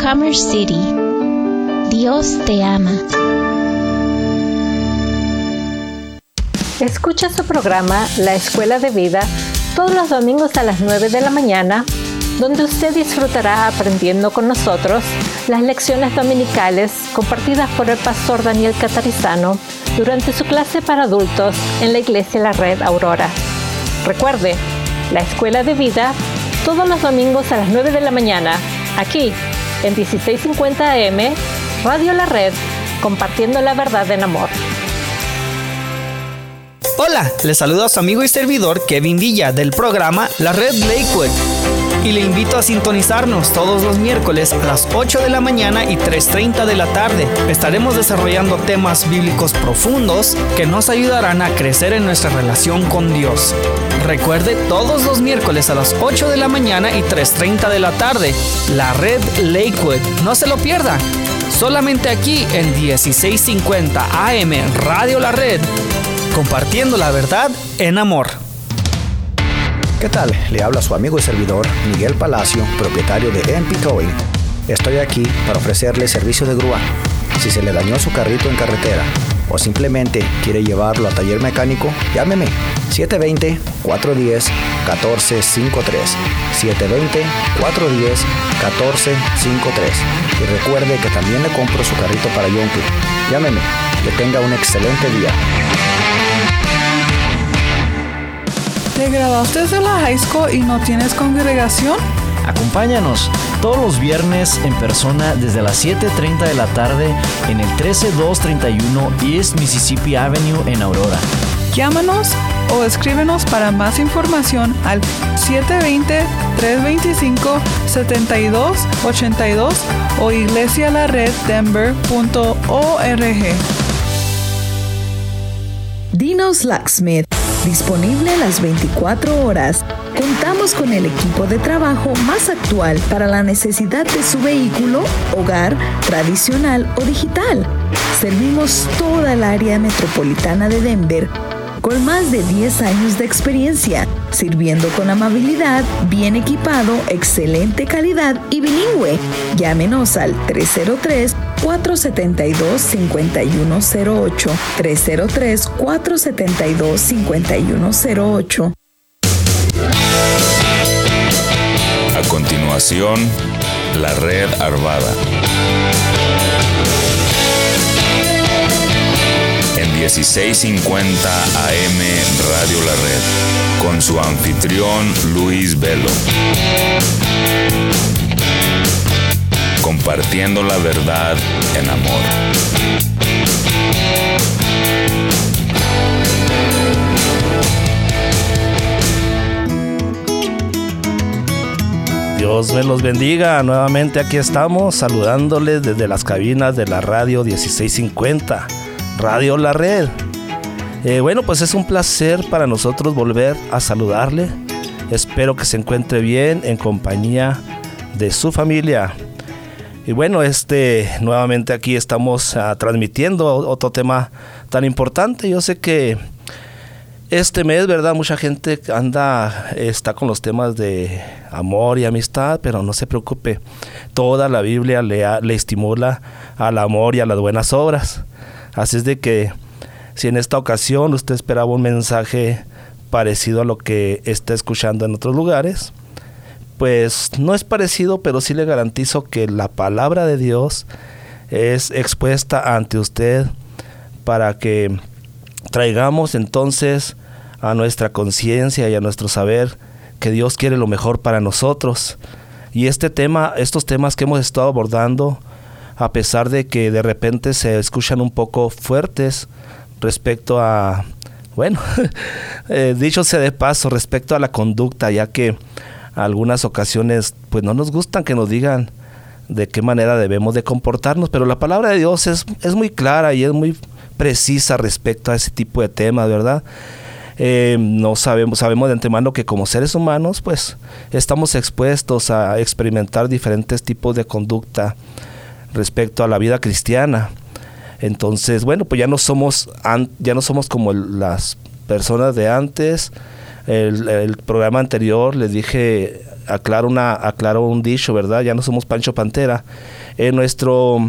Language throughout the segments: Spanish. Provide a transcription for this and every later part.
Commerce City. Dios te ama. Escucha su programa La Escuela de Vida todos los domingos a las 9 de la mañana, donde usted disfrutará aprendiendo con nosotros las lecciones dominicales compartidas por el pastor Daniel Catarizano durante su clase para adultos en la Iglesia La Red Aurora. Recuerde, La Escuela de Vida todos los domingos a las 9 de la mañana, aquí en 1650 AM, Radio La Red, compartiendo la verdad en amor. Hola, les saluda a su amigo y servidor Kevin Villa del programa La Red Lakewood y le invito a sintonizarnos todos los miércoles a las 8 de la mañana y 3:30 de la tarde. Estaremos desarrollando temas bíblicos profundos que nos ayudarán a crecer en nuestra relación con Dios. Recuerde, todos los miércoles a las 8 de la mañana y 3:30 de la tarde, La Red Lakewood. No se lo pierda, solamente aquí en 1650 AM Radio La Red, compartiendo la verdad en amor. ¿Qué tal? Le habla su amigo y servidor Miguel Palacio, propietario de MP Towing. Estoy aquí para ofrecerle servicio de grúa. Si se le dañó su carrito en carretera o simplemente quiere llevarlo a taller mecánico, llámeme 720-410-1453. 720-410-1453. Y recuerde que también le compro su carrito para Yonke. Llámeme. Que tenga un excelente día. ¿Te graduaste de la high school y no tienes congregación? Acompáñanos todos los viernes en persona desde las 7:30 de la tarde en el 13231 East Mississippi Avenue en Aurora. Llámanos o escríbenos para más información al 720-325-7282 o iglesialareddenver.org. Dino's Locksmith, disponible las 24 horas. Contamos con el equipo de trabajo más actual para la necesidad de su vehículo, hogar, tradicional o digital. Servimos toda el área metropolitana de Denver con más de 10 años de experiencia, sirviendo con amabilidad, bien equipado, excelente calidad y bilingüe. Llámenos al 303-472-5108, 303-472-5108. A continuación, La Red Arvada. En 1650 AM Radio La Red, con su anfitrión Luis Velo. Compartiendo la verdad en amor. Dios me los bendiga. Nuevamente aquí estamos saludándoles desde las cabinas de la radio 1650, Radio La Red. Bueno, pues es un placer para nosotros volver a saludarle. Espero que se encuentre bien en compañía de su familia. Y bueno, nuevamente aquí estamos transmitiendo otro tema tan importante. Yo sé que este mes, ¿verdad? Mucha gente está con los temas de amor y amistad, pero no se preocupe. Toda la Biblia le estimula al amor y a las buenas obras. Así es de que si en esta ocasión usted esperaba un mensaje parecido a lo que está escuchando en otros lugares, pues no es parecido, pero sí le garantizo que la palabra de Dios es expuesta ante usted para que traigamos entonces a nuestra conciencia y a nuestro saber que Dios quiere lo mejor para nosotros. Y estos temas que hemos estado abordando, a pesar de que de repente se escuchan un poco fuertes respecto a, dicho sea de paso, respecto a la conducta, ya que algunas ocasiones pues no nos gustan que nos digan de qué manera debemos de comportarnos, pero la palabra de Dios es muy clara y es muy precisa respecto a ese tipo de temas, ¿verdad? Sabemos de antemano que como seres humanos pues estamos expuestos a experimentar diferentes tipos de conducta respecto a la vida cristiana. Entonces, pues ya no somos como las personas de antes. El programa anterior les dije aclaro un dicho, ¿verdad? Ya no somos Pancho Pantera. En nuestro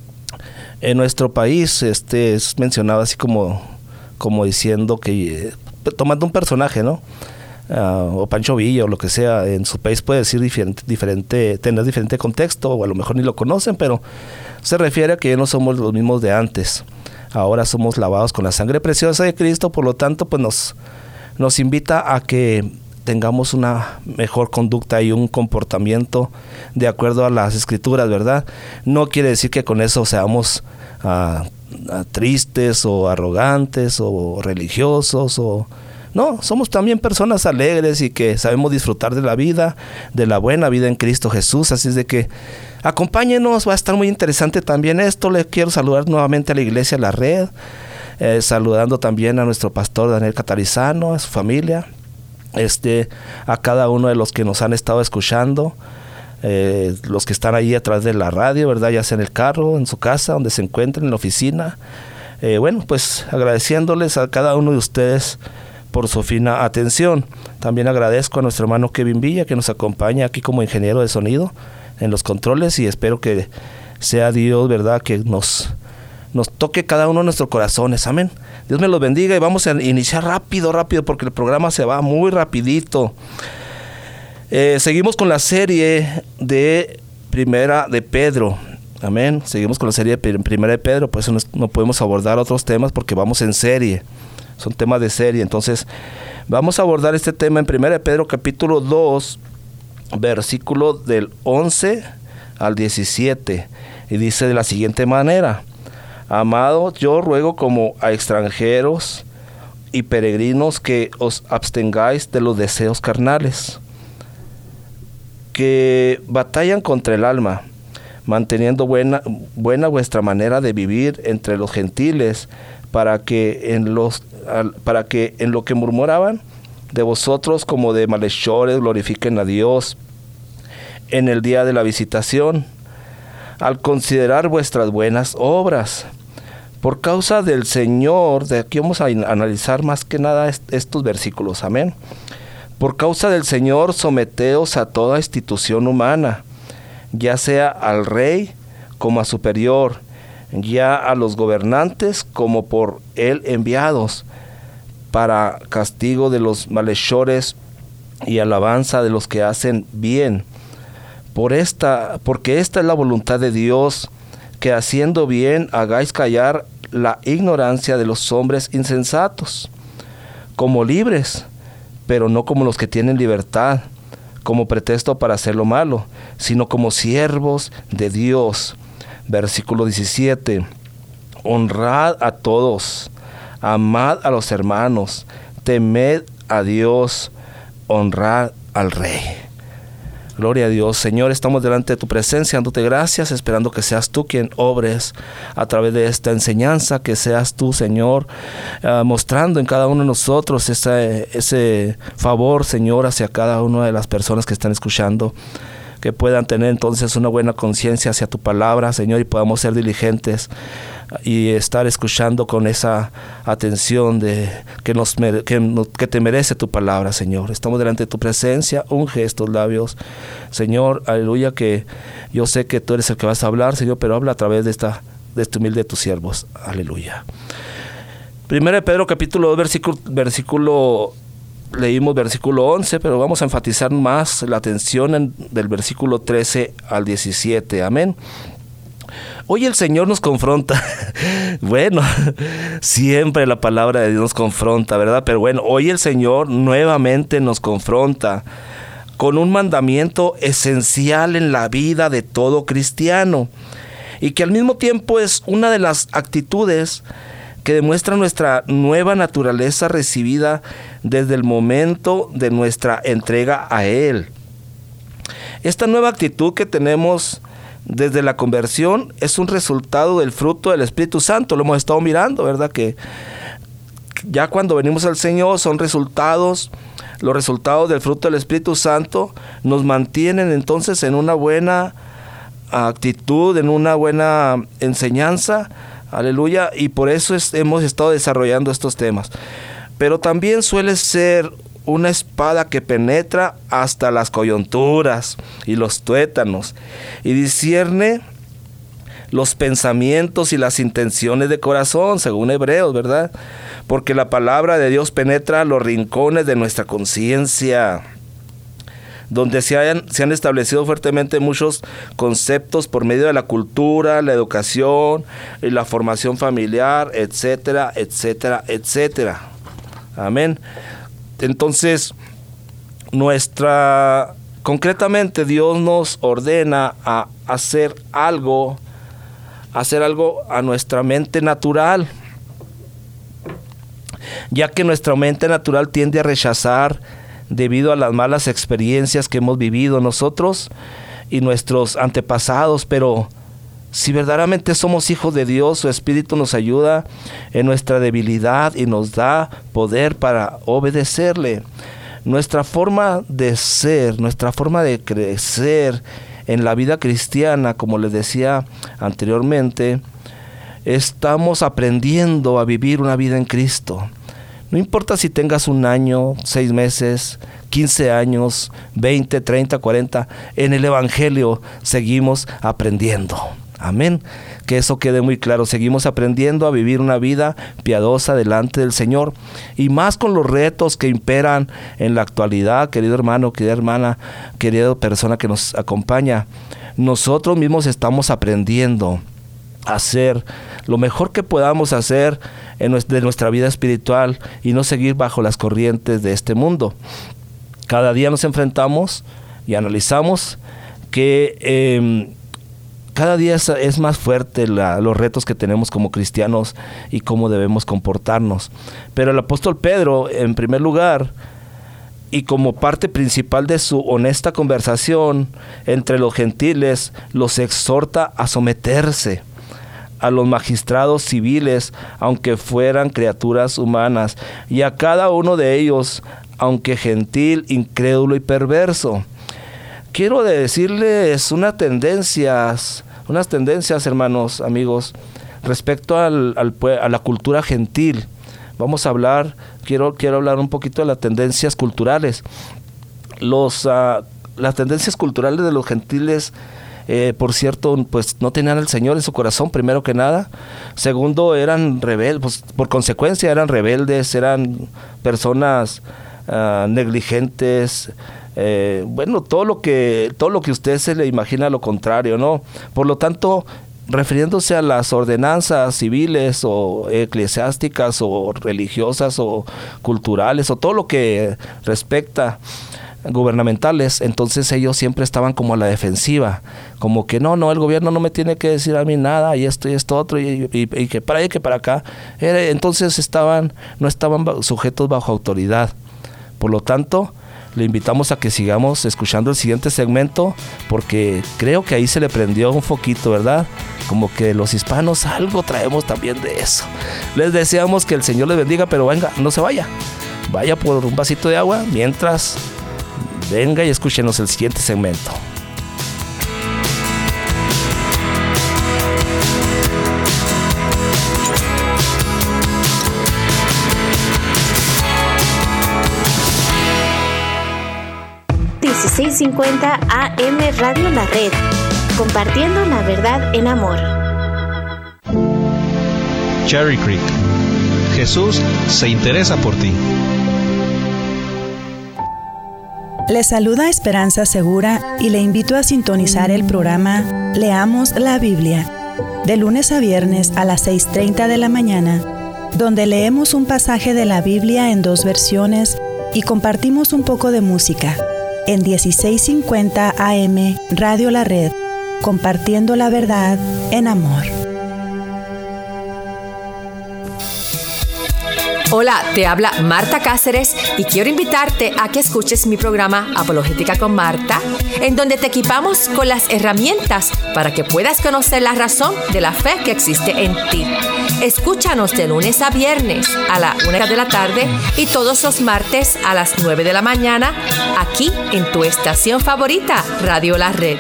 país es mencionado así como diciendo que, tomando un personaje, ¿no? O Pancho Villa o lo que sea, en su país puede decir tener diferente contexto, o a lo mejor ni lo conocen, pero se refiere a que ya no somos los mismos de antes. Ahora somos lavados con la sangre preciosa de Cristo, por lo tanto pues nos invita a que tengamos una mejor conducta y un comportamiento de acuerdo a las Escrituras, ¿verdad? No quiere decir que con eso seamos tristes o arrogantes o religiosos no, somos también personas alegres y que sabemos disfrutar de la vida, de la buena vida en Cristo Jesús. Así es de que acompáñenos, va a estar muy interesante también esto. Les quiero saludar nuevamente a la Iglesia La Red, saludando también a nuestro pastor Daniel Catarizano, a su familia, a cada uno de los que nos han estado escuchando, los que están ahí a través de la radio, ¿verdad? Ya sea en el carro, en su casa, donde se encuentren, en la oficina. Bueno, pues agradeciéndoles a cada uno de ustedes por su fina atención. También agradezco a nuestro hermano Kevin Villa, que nos acompaña aquí como ingeniero de sonido en los controles, y espero que sea Dios, ¿verdad?, que nos toque cada uno de nuestros corazones. Amén. Dios me los bendiga, y vamos a iniciar rápido, porque el programa se va muy rapidito. Seguimos con la serie de Primera de Pedro. Amén. Seguimos con la serie de Primera de Pedro, por eso no podemos abordar otros temas porque vamos en serie. Son temas de serie. Entonces vamos a abordar este tema en 1 Pedro capítulo 2, versículo del 11 al 17. Y dice de la siguiente manera: Amados, yo ruego como a extranjeros y peregrinos que os abstengáis de los deseos carnales, que batallan contra el alma, manteniendo buena vuestra manera de vivir entre los gentiles, para que en lo que murmuraban de vosotros como de malhechores glorifiquen a Dios en el día de la visitación, al considerar vuestras buenas obras. Por causa del Señor, de aquí vamos a analizar más que nada estos versículos, amén. Por causa del Señor, someteos a toda institución humana, ya sea al rey como a superior, ya a los gobernantes como por él enviados, para castigo de los malhechores y alabanza de los que hacen bien. Porque esta es la voluntad de Dios, que haciendo bien hagáis callar la ignorancia de los hombres insensatos, como libres, pero no como los que tienen libertad, como pretexto para hacer lo malo, sino como siervos de Dios. Versículo 17. Honrad a todos, amad a los hermanos, temed a Dios, honrad al Rey. Gloria a Dios. Señor, estamos delante de tu presencia, dándote gracias, esperando que seas tú quien obres a través de esta enseñanza, que seas tú, Señor, mostrando en cada uno de nosotros ese favor, Señor, hacia cada una de las personas que están escuchando, que puedan tener entonces una buena conciencia hacia tu palabra, Señor, y podamos ser diligentes y estar escuchando con esa atención que te merece tu palabra, Señor. Estamos delante de tu presencia, unge estos labios, Señor, aleluya, que yo sé que tú eres el que vas a hablar, Señor, pero habla a través de este humilde de tus siervos, aleluya. 1 Pedro capítulo 2, leímos versículo 11, pero vamos a enfatizar más la atención del versículo 13 al 17. Amén. Hoy el Señor nos confronta. Bueno, siempre la palabra de Dios nos confronta, ¿verdad? Pero bueno, hoy el Señor nuevamente nos confronta con un mandamiento esencial en la vida de todo cristiano, y que al mismo tiempo es una de las actitudes que demuestra nuestra nueva naturaleza recibida desde el momento de nuestra entrega a Él. Esta nueva actitud que tenemos desde la conversión es un resultado del fruto del Espíritu Santo. Lo hemos estado mirando, ¿verdad? Que ya cuando venimos al Señor son los resultados del fruto del Espíritu Santo nos mantienen entonces en una buena actitud, en una buena enseñanza. Aleluya, y por eso hemos estado desarrollando estos temas. Pero también suele ser una espada que penetra hasta las coyunturas y los tuétanos y discierne los pensamientos y las intenciones de corazón, según Hebreos, ¿verdad? Porque la palabra de Dios penetra los rincones de nuestra conciencia, donde se han establecido fuertemente muchos conceptos por medio de la cultura, la educación y la formación familiar, etcétera, etcétera, etcétera. Amén. Entonces, concretamente Dios nos ordena a hacer algo a nuestra mente natural, ya que nuestra mente natural tiende a rechazar debido a las malas experiencias que hemos vivido nosotros y nuestros antepasados, pero si verdaderamente somos hijos de Dios, su Espíritu nos ayuda en nuestra debilidad y nos da poder para obedecerle. Nuestra forma de ser, nuestra forma de crecer en la vida cristiana, como les decía anteriormente, estamos aprendiendo a vivir una vida en Cristo. No importa si tengas 1 año, 6 meses, 15 años, 20, 30, 40, en el Evangelio seguimos aprendiendo. Amén. Que eso quede muy claro. Seguimos aprendiendo a vivir una vida piadosa delante del Señor. Y más con los retos que imperan en la actualidad, querido hermano, querida hermana, querida persona que nos acompaña. Nosotros mismos estamos aprendiendo a hacer lo mejor que podamos hacer de nuestra vida espiritual y no seguir bajo las corrientes de este mundo. Cada día nos enfrentamos y analizamos que cada día es más fuerte los retos que tenemos como cristianos y cómo debemos comportarnos. Pero el apóstol Pedro, en primer lugar, y como parte principal de su honesta conversación entre los gentiles, los exhorta a someterse a los magistrados civiles, aunque fueran criaturas humanas, y a cada uno de ellos, aunque gentil, incrédulo y perverso. Quiero decirles unas tendencias, hermanos, amigos, respecto a la cultura gentil. Vamos a hablar, quiero hablar un poquito de las tendencias culturales. Las tendencias culturales de los gentiles, por cierto, pues no tenían al Señor en su corazón, primero que nada. Segundo, eran rebeldes, pues, por consecuencia eran rebeldes, eran personas negligentes. Todo lo que usted se le imagina lo contrario, ¿no? Por lo tanto, refiriéndose a las ordenanzas civiles o eclesiásticas o religiosas o culturales o todo lo que respecta gubernamentales, entonces ellos siempre estaban como a la defensiva, como que no, el gobierno no me tiene que decir a mí nada, y esto otro, y que para allá y que para acá. Entonces no estaban sujetos bajo autoridad. Por lo tanto, le invitamos a que sigamos escuchando el siguiente segmento, porque creo que ahí se le prendió un foquito, ¿verdad? Como que los hispanos algo traemos también de eso. Les deseamos que el Señor les bendiga, pero venga, no se vaya. Vaya por un vasito de agua mientras venga y escúchenos el siguiente segmento. .650 AM Radio La Red, compartiendo la verdad en amor. Cherry Creek. Jesús se interesa por ti. Le saluda Esperanza Segura y le invito a sintonizar el programa Leamos la Biblia, de lunes a viernes a las 6:30 de la mañana, donde leemos un pasaje de la Biblia en 2 versiones y compartimos un poco de música. En 1650 AM Radio La Red, compartiendo la verdad en amor. Hola, te habla Marta Cáceres y quiero invitarte a que escuches mi programa Apologética con Marta, en donde te equipamos con las herramientas para que puedas conocer la razón de la fe que existe en ti. Escúchanos de lunes a viernes a la 1 de la tarde y todos los martes a las 9 de la mañana, aquí en tu estación favorita, Radio La Red.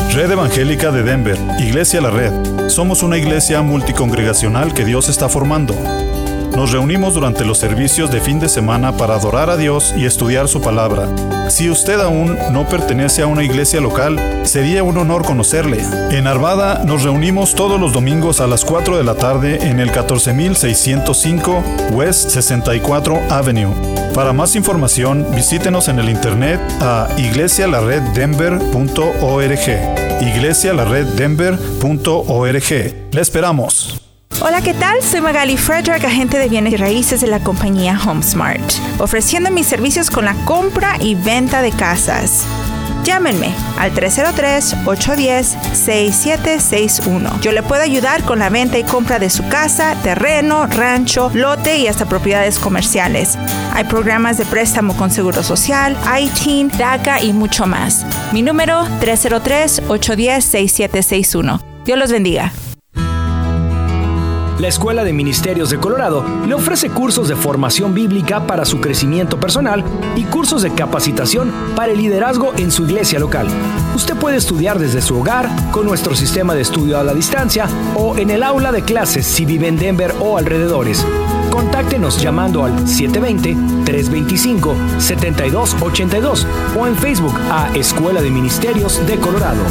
Red Evangélica de Denver, Iglesia La Red. Somos una iglesia multicongregacional que Dios está formando. Nos reunimos durante los servicios de fin de semana para adorar a Dios y estudiar su palabra. Si usted aún no pertenece a una iglesia local, sería un honor conocerle. En Arvada nos reunimos todos los domingos a las 4 de la tarde en el 14605 West 64 Avenue. Para más información, visítenos en el internet a iglesialareddenver.org. iglesialareddenver.org. ¡Le esperamos! Hola, ¿qué tal? Soy Magali Frederick, agente de bienes y raíces de la compañía HomeSmart, ofreciendo mis servicios con la compra y venta de casas. Llámenme al 303-810-6761. Yo le puedo ayudar con la venta y compra de su casa, terreno, rancho, lote y hasta propiedades comerciales. Hay programas de préstamo con Seguro Social, ITIN, DACA y mucho más. Mi número 303-810-6761. Dios los bendiga. La Escuela de Ministerios de Colorado le ofrece cursos de formación bíblica para su crecimiento personal y cursos de capacitación para el liderazgo en su iglesia local. Usted puede estudiar desde su hogar con nuestro sistema de estudio a la distancia o en el aula de clases si vive en Denver o alrededores. Contáctenos llamando al 720-325-7282 o en Facebook a Escuela de Ministerios de Colorado.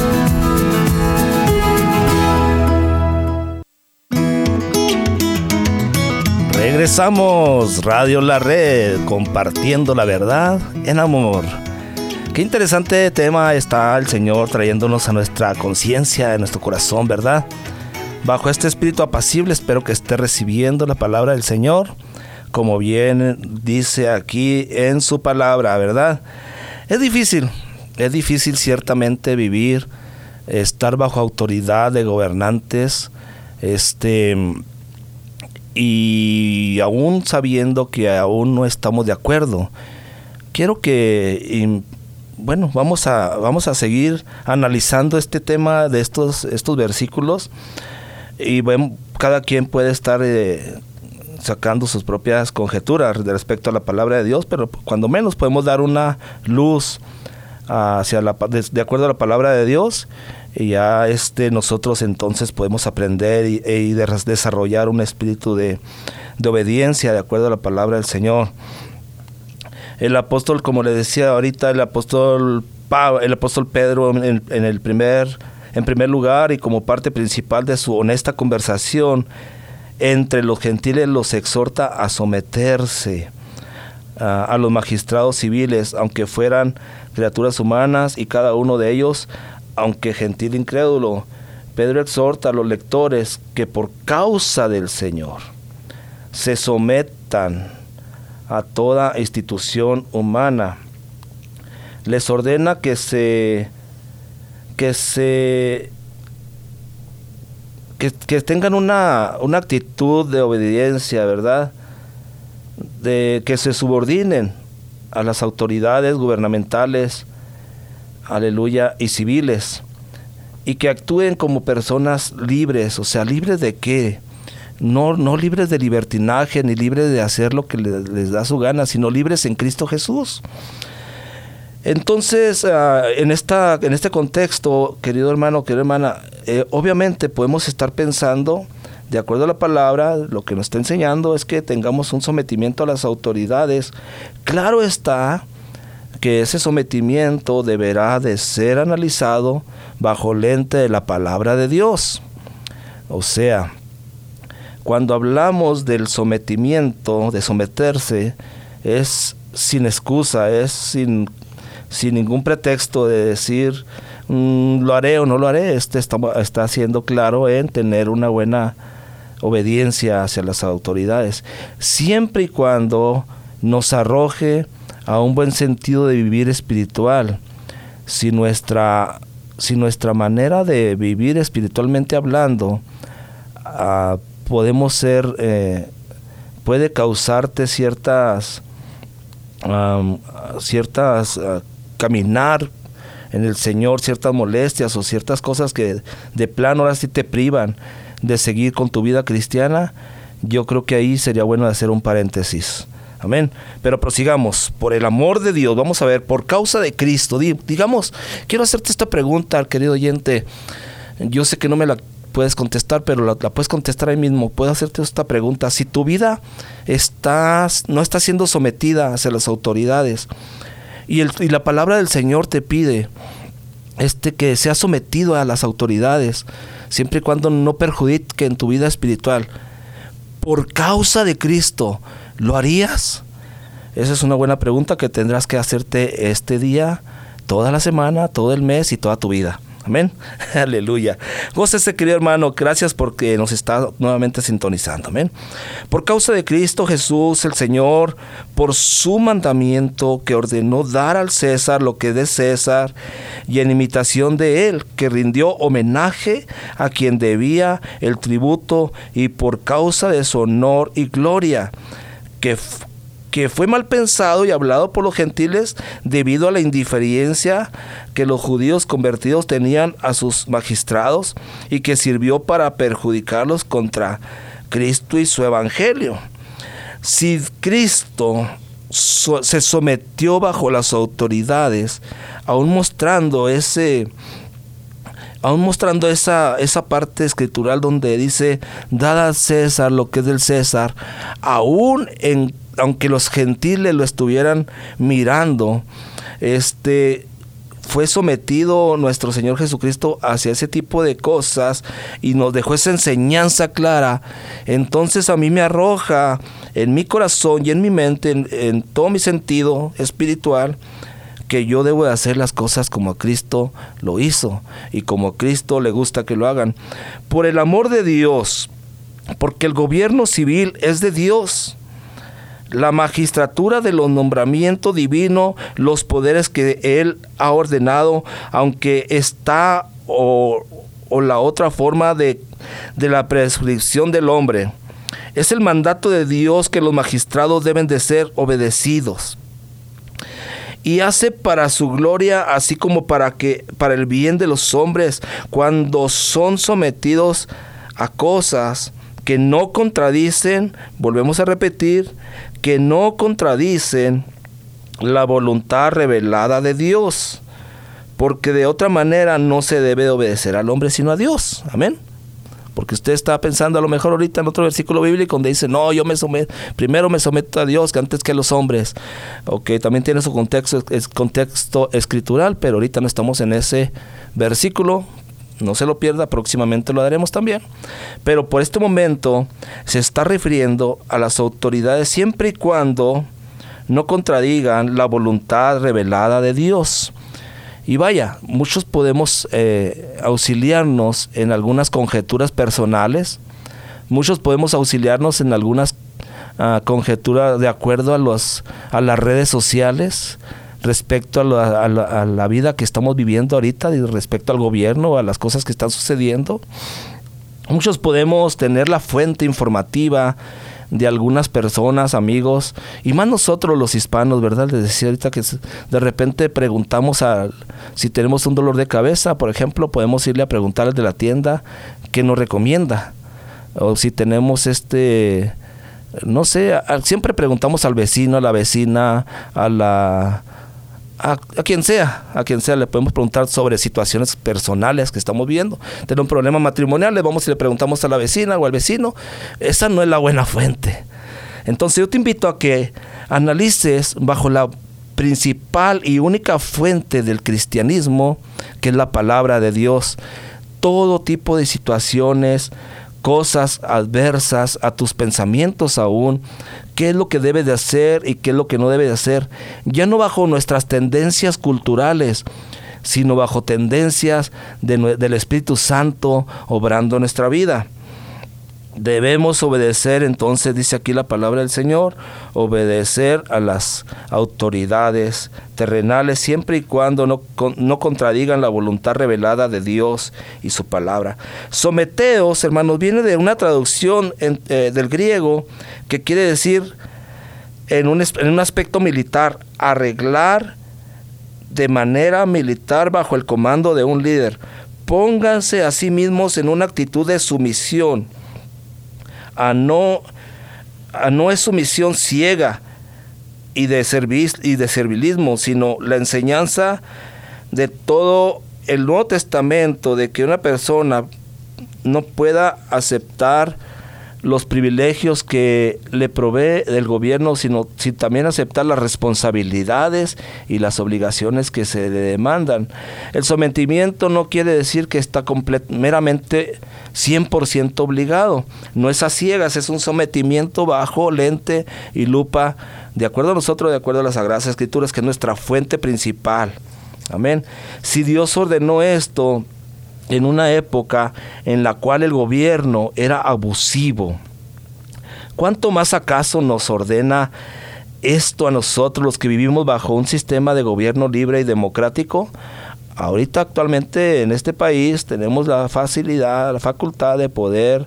Regresamos, Radio La Red, compartiendo la verdad en amor. Qué interesante tema está el Señor trayéndonos a nuestra conciencia, a nuestro corazón, ¿verdad? Bajo este espíritu apacible espero que esté recibiendo la palabra del Señor, como bien dice aquí en su palabra, ¿verdad? Es difícil ciertamente vivir, estar bajo autoridad de gobernantes, y aún sabiendo que aún no estamos de acuerdo. Quiero que, vamos a seguir analizando este tema de estos versículos y cada quien puede estar sacando sus propias conjeturas respecto a la palabra de Dios, pero cuando menos podemos dar una luz de acuerdo a la palabra de Dios. Y ya nosotros entonces podemos aprender y desarrollar un espíritu de obediencia de acuerdo a la palabra del Señor. El apóstol, como le decía ahorita, el apóstol Pedro en primer lugar y como parte principal de su honesta conversación entre los gentiles, los exhorta a someterse a los magistrados civiles, aunque fueran criaturas humanas y cada uno de ellos, aunque gentil incrédulo. Pedro exhorta a los lectores que por causa del Señor se sometan a toda institución humana. Les ordena que tengan una actitud de obediencia, ¿verdad? De que se subordinen a las autoridades gubernamentales, aleluya, y civiles, y que actúen como personas libres. O sea, ¿libres de qué? No libres de libertinaje, ni libres de hacer lo que les da su gana, sino libres en Cristo Jesús. Entonces, en este contexto, querido hermano, querida hermana, obviamente podemos estar pensando, de acuerdo a la palabra, lo que nos está enseñando es que tengamos un sometimiento a las autoridades. Claro está que ese sometimiento deberá de ser analizado bajo lente de la palabra de Dios. O sea, cuando hablamos del sometimiento, de someterse, es sin excusa, es sin ningún pretexto de decir lo haré o no lo haré. Está siendo claro en tener una buena obediencia hacia las autoridades, siempre y cuando nos arroje a un buen sentido de vivir espiritual. Si nuestra manera de vivir espiritualmente hablando puede causarte ciertas caminar en el Señor, ciertas molestias o ciertas cosas que de plano ahora sí te privan de seguir con tu vida cristiana, yo creo que ahí sería bueno hacer un paréntesis, Amén. Pero prosigamos. Por el amor de Dios, vamos a ver, por causa de Cristo. Digamos, quiero hacerte esta pregunta, querido oyente. Yo sé que no me la puedes contestar, pero la puedes contestar ahí mismo. Puedo hacerte esta pregunta. Si tu vida no está siendo sometida hacia las autoridades y la palabra del Señor te pide que seas sometido a las autoridades, siempre y cuando no perjudique en tu vida espiritual, por causa de Cristo, ¿lo harías? Esa es una buena pregunta que tendrás que hacerte este día, toda la semana, todo el mes y toda tu vida. Amén. Aleluya. Gócese, querido hermano. Gracias porque nos está nuevamente sintonizando. Amén. Por causa de Cristo Jesús, el Señor, por su mandamiento que ordenó dar al César lo que es de César, y en imitación de él, que rindió homenaje a quien debía el tributo, y por causa de su honor y gloria, que fue mal pensado y hablado por los gentiles debido a la indiferencia que los judíos convertidos tenían a sus magistrados, y que sirvió para perjudicarlos contra Cristo y su evangelio. Si Cristo se sometió bajo las autoridades, aún mostrando esa parte escritural donde dice, dad a César lo que es del César, aunque los gentiles lo estuvieran mirando, fue sometido nuestro Señor Jesucristo hacia ese tipo de cosas y nos dejó esa enseñanza clara. Entonces a mí me arroja en mi corazón y en mi mente, en todo mi sentido espiritual, que yo debo de hacer las cosas como Cristo lo hizo y como a Cristo le gusta que lo hagan. Por el amor de Dios, porque el gobierno civil es de Dios. La magistratura de los nombramientos divinos, los poderes que Él ha ordenado, aunque está o la otra forma de la prescripción del hombre. Es el mandato de Dios que los magistrados deben de ser obedecidos. Y hace para su gloria, así como para el bien de los hombres, cuando son sometidos a cosas que no contradicen, volvemos a repetir, que no contradicen la voluntad revelada de Dios, porque de otra manera no se debe obedecer al hombre sino a Dios. Amén. Porque usted está pensando a lo mejor ahorita en otro versículo bíblico donde dice, no, primero me someto a Dios que antes que a los hombres. Ok, también tiene su contexto escritural, pero ahorita no estamos en ese versículo. No se lo pierda, próximamente lo daremos también. Pero por este momento se está refiriendo a las autoridades siempre y cuando no contradigan la voluntad revelada de Dios. Y vaya, muchos podemos auxiliarnos en algunas conjeturas personales. Muchos podemos auxiliarnos en algunas conjeturas de acuerdo a las redes sociales, respecto a la vida que estamos viviendo ahorita, y respecto al gobierno, a las cosas que están sucediendo. Muchos podemos tener la fuente informativa de algunas personas, amigos, y más nosotros los hispanos, ¿verdad? Les decía ahorita que de repente preguntamos si tenemos un dolor de cabeza, por ejemplo, podemos irle a preguntar al de la tienda qué nos recomienda. O si tenemos no sé, siempre preguntamos al vecino, a la vecina, a quien sea le podemos preguntar sobre situaciones personales que estamos viendo. Tener un problema matrimonial, le vamos y le preguntamos a la vecina o al vecino. Esa no es la buena fuente. Entonces yo te invito a que analices bajo la principal y única fuente del cristianismo, que es la palabra de Dios, todo tipo de situaciones, cosas adversas a tus pensamientos aún, qué es lo que debe de hacer y qué es lo que no debe de hacer, ya no bajo nuestras tendencias culturales, sino bajo tendencias del Espíritu Santo obrando en nuestra vida. Debemos obedecer, entonces dice aquí la palabra del Señor, obedecer a las autoridades terrenales siempre y cuando no contradigan la voluntad revelada de Dios y su palabra. Someteos, hermanos, viene de una traducción del griego que quiere decir en un aspecto militar, arreglar de manera militar bajo el comando de un líder. Pónganse a sí mismos en una actitud de sumisión. No es sumisión ciega, y de servilismo, sino la enseñanza de todo el Nuevo Testamento, de que una persona no pueda aceptar los privilegios que le provee el gobierno, sino también aceptar las responsabilidades y las obligaciones que se le demandan. El sometimiento no quiere decir que está meramente 100% obligado. No es a ciegas, es un sometimiento bajo lente y lupa, de acuerdo a nosotros, de acuerdo a las Sagradas Escrituras, que es nuestra fuente principal. Amén. Si Dios ordenó esto en una época en la cual el gobierno era abusivo, ¿cuánto más acaso nos ordena esto a nosotros, los que vivimos bajo un sistema de gobierno libre y democrático? Ahorita actualmente en este país tenemos la facilidad, la facultad de poder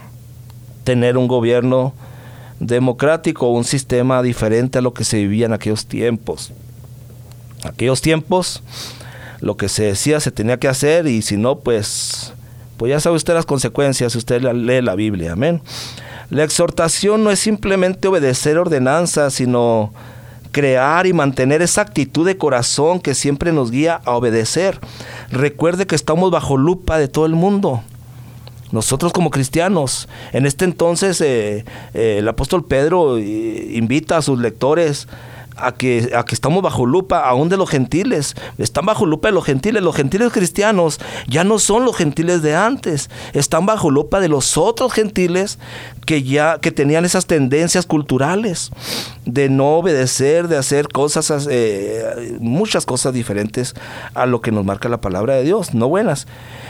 tener un gobierno democrático, un sistema diferente a lo que se vivía en aquellos tiempos. Aquellos tiempos, lo que se decía se tenía que hacer, y si no, pues ya sabe usted las consecuencias si usted lee la Biblia. Amén. La exhortación no es simplemente obedecer ordenanzas, sino crear y mantener esa actitud de corazón que siempre nos guía a obedecer. Recuerde que estamos bajo lupa de todo el mundo. Nosotros como cristianos, en este entonces el apóstol Pedro invita a sus lectores a que estamos bajo lupa aún de los gentiles. Están bajo lupa de los gentiles. Los gentiles cristianos ya no son los gentiles de antes. Están bajo lupa de los otros gentiles que tenían esas tendencias culturales de no obedecer, de hacer cosas, muchas cosas diferentes a lo que nos marca la palabra de Dios, no buenas.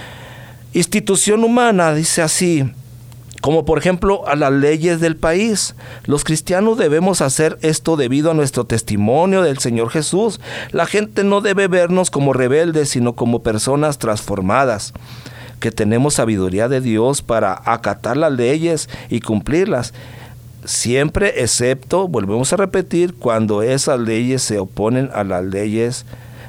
Institución humana, dice así, como por ejemplo a las leyes del país. Los cristianos debemos hacer esto debido a nuestro testimonio del Señor Jesús. La gente no debe vernos como rebeldes, sino como personas transformadas, que tenemos sabiduría de Dios para acatar las leyes y cumplirlas. Siempre excepto, volvemos a repetir, cuando esas leyes se oponen a las leyes,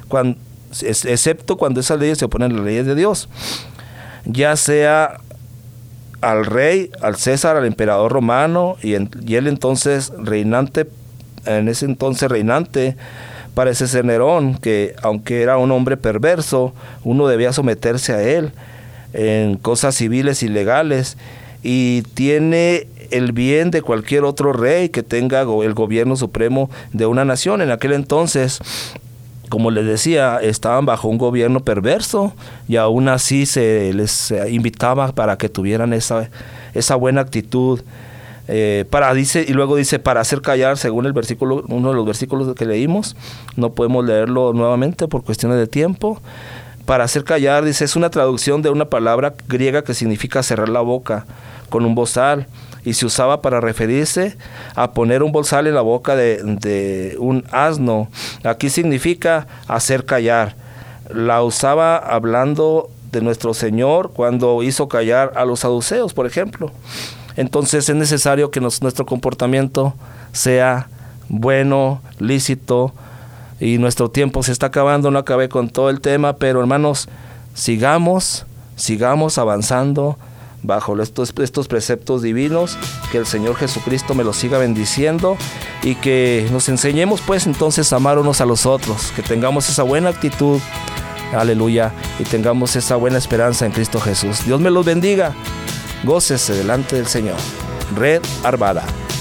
excepto cuando esas leyes se oponen a las leyes de Dios, ya sea al rey, al César, al emperador romano, y él entonces reinante, en ese entonces reinante, parece ser Nerón, que aunque era un hombre perverso, uno debía someterse a él en cosas civiles y legales, y tiene el bien de cualquier otro rey que tenga el gobierno supremo de una nación. En aquel entonces, como les decía, estaban bajo un gobierno perverso, y aún así se les invitaba para que tuvieran esa buena actitud. Y luego dice, para hacer callar, según el versículo, uno de los versículos que leímos, no podemos leerlo nuevamente por cuestiones de tiempo. Para hacer callar, dice, es una traducción de una palabra griega que significa cerrar la boca con un bozal, y se usaba para referirse a poner un bozal en la boca de un asno. Aquí significa hacer callar. La usaba hablando de nuestro Señor cuando hizo callar a los saduceos, por ejemplo. Entonces es necesario que nuestro comportamiento sea bueno, lícito, y nuestro tiempo se está acabando. No acabé con todo el tema, pero hermanos, sigamos avanzando bajo estos preceptos divinos, que el Señor Jesucristo me los siga bendiciendo, y que nos enseñemos pues entonces a amar unos a los otros, que tengamos esa buena actitud, aleluya, y tengamos esa buena esperanza en Cristo Jesús. Dios me los bendiga, gócese delante del Señor. Red Arvada.